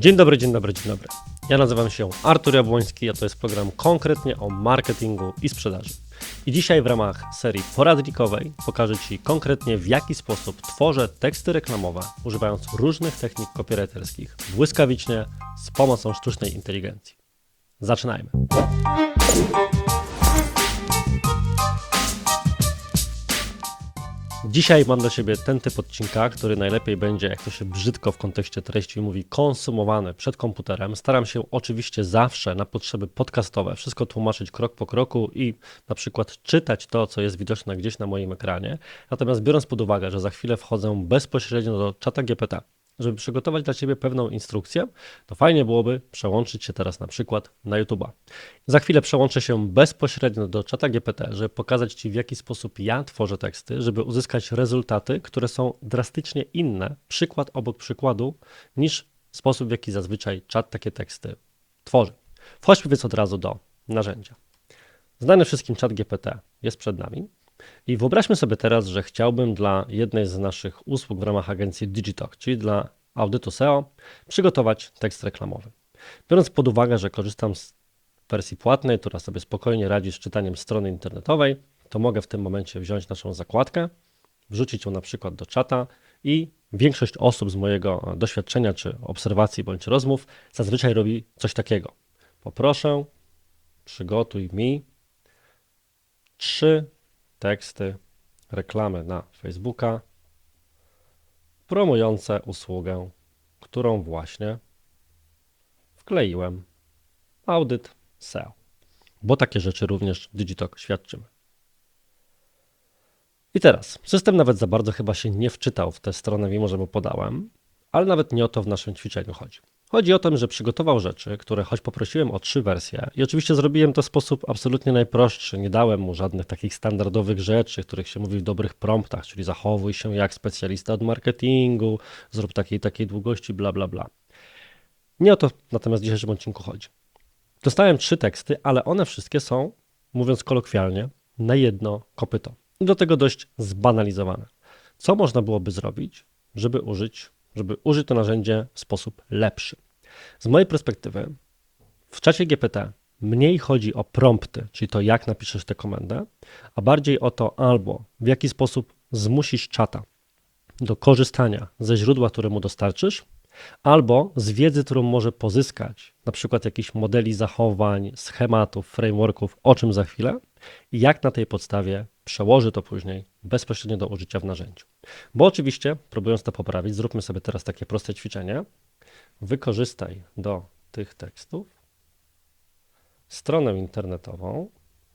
Dzień dobry, dzień dobry, dzień dobry. Ja nazywam się Artur Jabłoński, a to jest program konkretnie o marketingu i sprzedaży. I dzisiaj w ramach serii poradnikowej pokażę Ci konkretnie, w jaki sposób tworzę teksty reklamowe, używając różnych technik copywriterskich, błyskawicznie z pomocą sztucznej inteligencji. Zaczynajmy. Dzisiaj mam dla Ciebie ten typ odcinka, który najlepiej będzie, jak to się brzydko w kontekście treści mówi, konsumowany przed komputerem. Staram się oczywiście zawsze na potrzeby podcastowe wszystko tłumaczyć krok po kroku i na przykład czytać to, co jest widoczne gdzieś na moim ekranie. Natomiast biorąc pod uwagę, że za chwilę wchodzę bezpośrednio do czata GPT, żeby przygotować dla Ciebie pewną instrukcję, to fajnie byłoby przełączyć się teraz na przykład na YouTube'a. Za chwilę przełączę się bezpośrednio do czata GPT, żeby pokazać Ci, w jaki sposób ja tworzę teksty, żeby uzyskać rezultaty, które są drastycznie inne, przykład obok przykładu, niż sposób, w jaki zazwyczaj czat takie teksty tworzy. Wchodźmy więc od razu do narzędzia. Znany wszystkim czat GPT jest przed nami. I wyobraźmy sobie teraz, że chciałbym dla jednej z naszych usług w ramach agencji Digitalk, czyli dla audytu SEO, przygotować tekst reklamowy. Biorąc pod uwagę, że korzystam z wersji płatnej, która sobie spokojnie radzi z czytaniem strony internetowej, to mogę w tym momencie wziąć naszą zakładkę, wrzucić ją na przykład do czata i większość osób z mojego doświadczenia, czy obserwacji, bądź rozmów zazwyczaj robi coś takiego. Poproszę, przygotuj mi 3 teksty reklamy na Facebooka promujące usługę, którą właśnie wkleiłem. Audyt SEO, bo takie rzeczy również Digitalk świadczymy. I teraz, system nawet za bardzo chyba się nie wczytał w tę stronę, mimo że mu podałem, ale nawet nie o to w naszym ćwiczeniu chodzi. Chodzi o to, że przygotował rzeczy, które choć poprosiłem o 3 wersje i oczywiście zrobiłem to w sposób absolutnie najprostszy, nie dałem mu żadnych takich standardowych rzeczy, których się mówi w dobrych promptach, czyli zachowuj się jak specjalista od marketingu, zrób takiej długości, bla, bla, bla. Nie o to natomiast w dzisiejszym odcinku chodzi. Dostałem 3 teksty, ale one wszystkie są, mówiąc kolokwialnie, na jedno kopyto. I do tego dość zbanalizowane. Co można byłoby zrobić, żeby użyć to narzędzie w sposób lepszy? Z mojej perspektywy w czacie GPT mniej chodzi o prompty, czyli to, jak napiszesz tę komendę, a bardziej o to, albo w jaki sposób zmusisz czata do korzystania ze źródła, które mu dostarczysz, albo z wiedzy, którą może pozyskać, na przykład jakichś modeli zachowań, schematów, frameworków, o czym za chwilę, i jak na tej podstawie przełoży to później bezpośrednio do użycia w narzędziu. Bo oczywiście, próbując to poprawić, zróbmy sobie teraz takie proste ćwiczenie. Wykorzystaj do tych tekstów stronę internetową,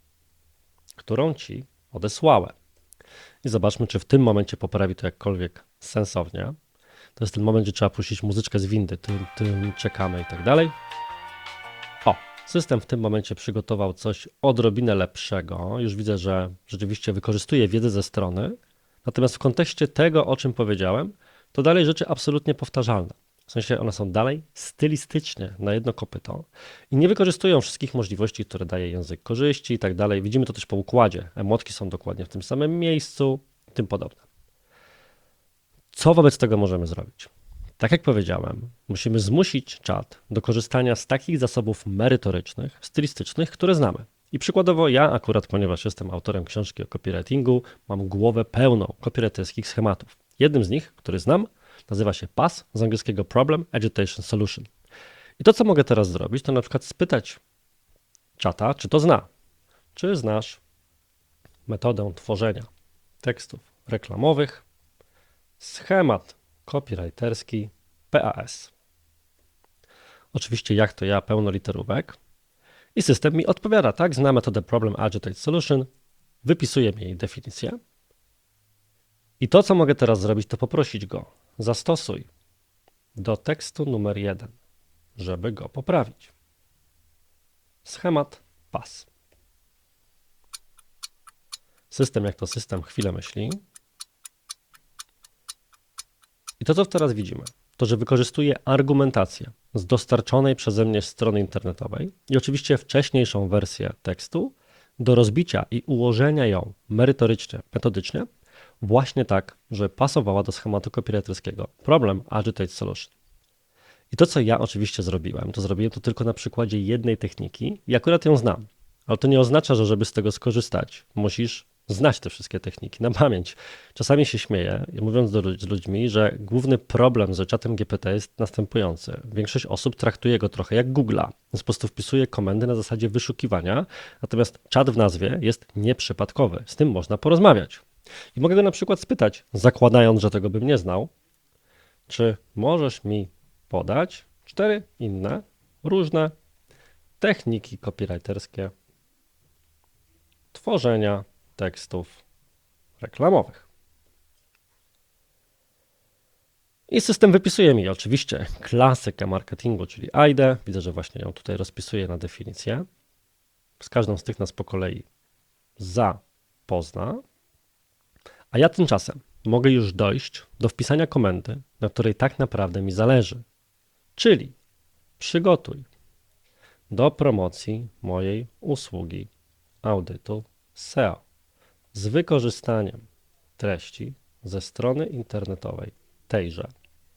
którą Ci odesłałem. I zobaczmy, czy w tym momencie poprawi to jakkolwiek sensownie. To jest ten moment, gdzie trzeba puścić muzyczkę z windy, tym czekamy i tak dalej. O, system w tym momencie przygotował coś odrobinę lepszego. Już widzę, że rzeczywiście wykorzystuje wiedzę ze strony. Natomiast w kontekście tego, o czym powiedziałem, to dalej rzeczy absolutnie powtarzalne. W sensie one są dalej stylistycznie na jedno kopyto i nie wykorzystują wszystkich możliwości, które daje język korzyści i tak dalej. Widzimy to też po układzie. Emotki są dokładnie w tym samym miejscu i tym podobne. Co wobec tego możemy zrobić? Tak jak powiedziałem, musimy zmusić czat do korzystania z takich zasobów merytorycznych, stylistycznych, które znamy. I przykładowo ja akurat, ponieważ jestem autorem książki o copywritingu, mam głowę pełną copywriterskich schematów. Jednym z nich, który znam, nazywa się PAS, z angielskiego Problem Agitation Solution. I to, co mogę teraz zrobić, to na przykład spytać czata, czy to zna. Czy znasz metodę tworzenia tekstów reklamowych, schemat copywriterski PAS. Oczywiście jak to ja, pełno literówek. I system mi odpowiada, tak, zna metodę Problem Agitate Solution, wypisuje mi jej definicję. I to, co mogę teraz zrobić, to poprosić go, zastosuj do tekstu numer 1, żeby go poprawić. Schemat PAS. System, jak to system, chwilę myśli. I to, co teraz widzimy, to, że wykorzystuje argumentację z dostarczonej przeze mnie strony internetowej i oczywiście wcześniejszą wersję tekstu do rozbicia i ułożenia ją merytorycznie, metodycznie, właśnie tak, że pasowała do schematu copywriterskiego Problem Agitate Solution. I to, co ja oczywiście zrobiłem, to zrobiłem to tylko na przykładzie jednej techniki i akurat ją znam. Ale to nie oznacza, że żeby z tego skorzystać, musisz znać te wszystkie techniki na pamięć. Czasami się śmieję, mówiąc z ludźmi, że główny problem z czatem GPT jest następujący. Większość osób traktuje go trochę jak Google'a, więc po prostu wpisuje komendy na zasadzie wyszukiwania, natomiast czat w nazwie jest nieprzypadkowy. Z tym można porozmawiać. I mogę go na przykład spytać, zakładając, że tego bym nie znał, czy możesz mi podać 4 inne, różne techniki copywriterskie tworzenia tekstów reklamowych. I system wypisuje mi oczywiście klasykę marketingu, czyli AIDE. Widzę, że właśnie ją tutaj rozpisuję na definicję. Z każdą z tych nas po kolei zapozna. A ja tymczasem mogę już dojść do wpisania komendy, na której tak naprawdę mi zależy. Czyli przygotuj do promocji mojej usługi audytu SEO z wykorzystaniem treści ze strony internetowej tejże.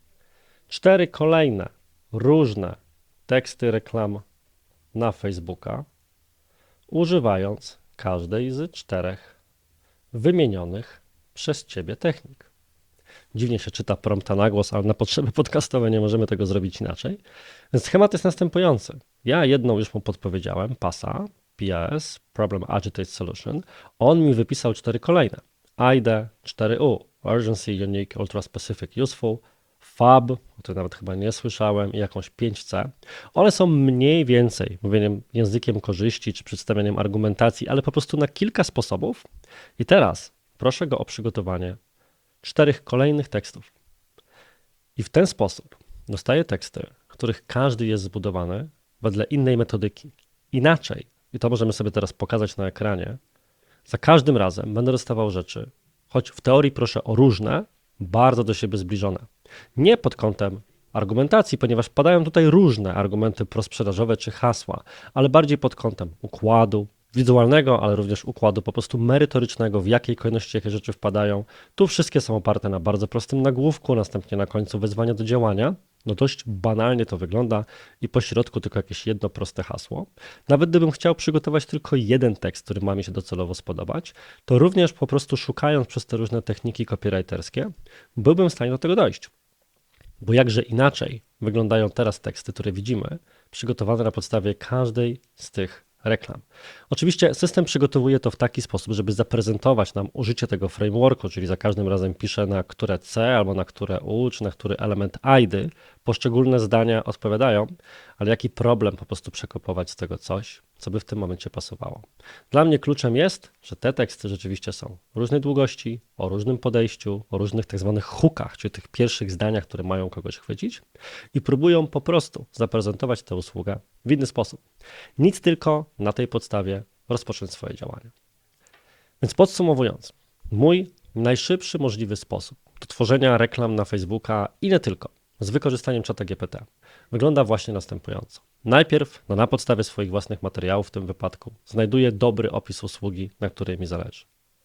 4 kolejne różne teksty reklam na Facebooka, używając każdej z 4 wymienionych przez Ciebie technik. Dziwnie się czyta prompta na głos, ale na potrzeby podcastowe nie możemy tego zrobić inaczej. Więc schemat jest następujący. Ja jedną już mu podpowiedziałem, PASA, PAS, Problem Agitate Solution. On mi wypisał 4 kolejne. AIDE, 4U, Urgency, Unique, Ultra Specific, Useful, FAB, o której nawet chyba nie słyszałem, i jakąś 5C. One są mniej więcej mówieniem językiem korzyści czy przedstawianiem argumentacji, ale po prostu na kilka sposobów. I teraz proszę go o przygotowanie 4 kolejnych tekstów. I w ten sposób dostaję teksty, których każdy jest zbudowany wedle innej metodyki. Inaczej, i to możemy sobie teraz pokazać na ekranie, za każdym razem będę dostawał rzeczy, choć w teorii proszę o różne, bardzo do siebie zbliżone. Nie pod kątem argumentacji, ponieważ padają tutaj różne argumenty prosprzedażowe czy hasła, ale bardziej pod kątem układu wizualnego, ale również układu po prostu merytorycznego, w jakiej kolejności jakie rzeczy wpadają. Tu wszystkie są oparte na bardzo prostym nagłówku, następnie na końcu wezwania do działania. No dość banalnie to wygląda i po środku tylko jakieś jedno proste hasło. Nawet gdybym chciał przygotować tylko jeden tekst, który ma mi się docelowo spodobać, to również po prostu szukając przez te różne techniki copywriterskie, byłbym w stanie do tego dojść. Bo jakże inaczej wyglądają teraz teksty, które widzimy, przygotowane na podstawie każdej z tych reklam. Oczywiście system przygotowuje to w taki sposób, żeby zaprezentować nam użycie tego frameworku, czyli za każdym razem pisze na które C albo na które U, czy na który element AIDy poszczególne zdania odpowiadają, ale jaki problem po prostu przekopować z tego coś, co by w tym momencie pasowało. Dla mnie kluczem jest, że te teksty rzeczywiście są różnej długości, o różnym podejściu, o różnych tak zwanych hookach, czyli tych pierwszych zdaniach, które mają kogoś chwycić i próbują po prostu zaprezentować tę usługę w inny sposób. Nic, tylko na tej podstawie rozpocząć swoje działania. Więc podsumowując, mój najszybszy możliwy sposób do tworzenia reklam na Facebooka i nie tylko, z wykorzystaniem czata GPT, wygląda właśnie następująco. Najpierw na podstawie swoich własnych materiałów w tym wypadku znajduję dobry opis usługi, na której mi zależy.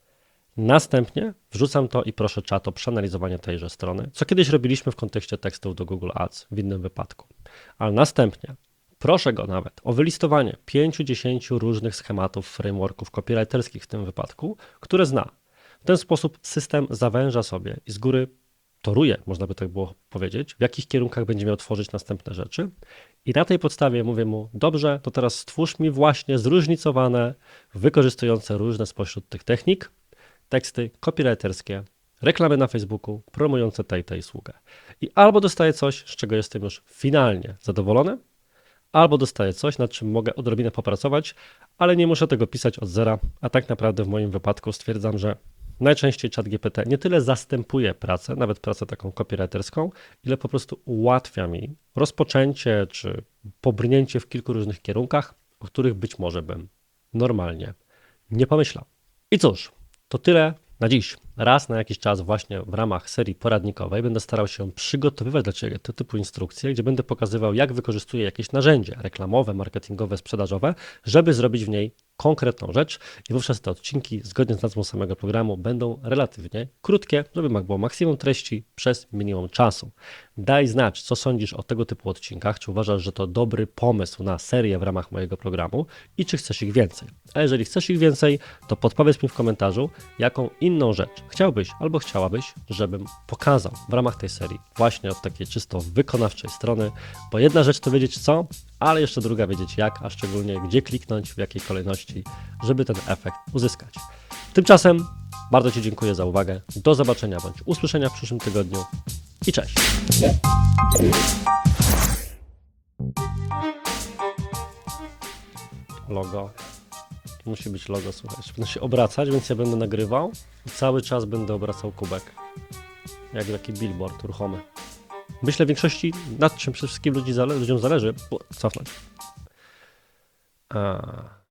Następnie wrzucam to i proszę czat o przeanalizowanie tejże strony, co kiedyś robiliśmy w kontekście tekstów do Google Ads w innym wypadku. Ale następnie proszę go nawet o wylistowanie 5-10 różnych schematów, frameworków copywriterskich w tym wypadku, które zna. W ten sposób system zawęża sobie i z góry toruje, można by tak było powiedzieć, w jakich kierunkach będzie miał tworzyć następne rzeczy. I na tej podstawie mówię mu, dobrze, to teraz stwórz mi właśnie zróżnicowane, wykorzystujące różne spośród tych technik, teksty copywriterskie, reklamy na Facebooku, promujące tę usługę. I albo dostaję coś, z czego jestem już finalnie zadowolony, albo dostaję coś, nad czym mogę odrobinę popracować, ale nie muszę tego pisać od zera, a tak naprawdę w moim wypadku stwierdzam, że najczęściej ChatGPT nie tyle zastępuje pracę, nawet pracę taką copywriterską, ile po prostu ułatwia mi rozpoczęcie czy pobrnięcie w kilku różnych kierunkach, o których być może bym normalnie nie pomyślał. I cóż, to tyle na dziś. raz na jakiś czas właśnie w ramach serii poradnikowej będę starał się przygotowywać dla Ciebie tego typu instrukcje, gdzie będę pokazywał, jak wykorzystuję jakieś narzędzie reklamowe, marketingowe, sprzedażowe, żeby zrobić w niej konkretną rzecz i wówczas te odcinki, zgodnie z nazwą samego programu, będą relatywnie krótkie, żeby było maksimum treści przez minimum czasu. Daj znać, co sądzisz o tego typu odcinkach, czy uważasz, że to dobry pomysł na serię w ramach mojego programu i czy chcesz ich więcej. A jeżeli chcesz ich więcej, to podpowiedz mi w komentarzu, jaką inną rzecz chciałbyś albo chciałabyś, żebym pokazał w ramach tej serii właśnie od takiej czysto wykonawczej strony, bo jedna rzecz to wiedzieć co, ale jeszcze druga wiedzieć jak, a szczególnie gdzie kliknąć, w jakiej kolejności, żeby ten efekt uzyskać. Tymczasem bardzo Ci dziękuję za uwagę, do zobaczenia bądź usłyszenia w przyszłym tygodniu i cześć! Logo. Musi być logo, słuchajcie. Będę się obracać, więc ja będę nagrywał i cały czas będę obracał kubek. Jak taki billboard ruchomy. Myślę w większości, nad czym przede wszystkim ludziom zależy, cofnąć.